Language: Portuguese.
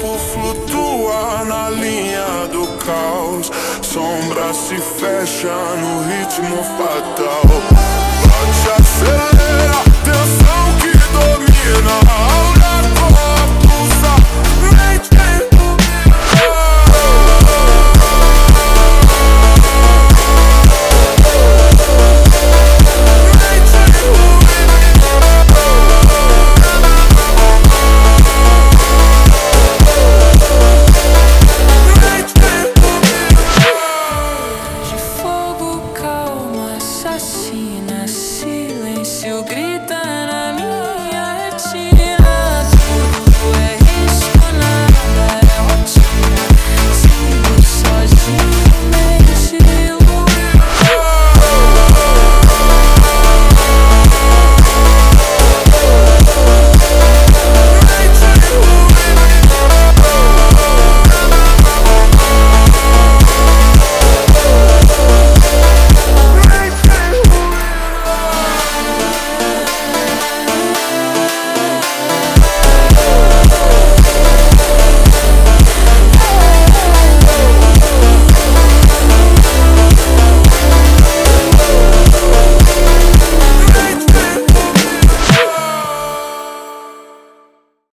corpo flutua na linha do caos. Sombra se fecha no ritmo fatal. Bate, acelera, tensão.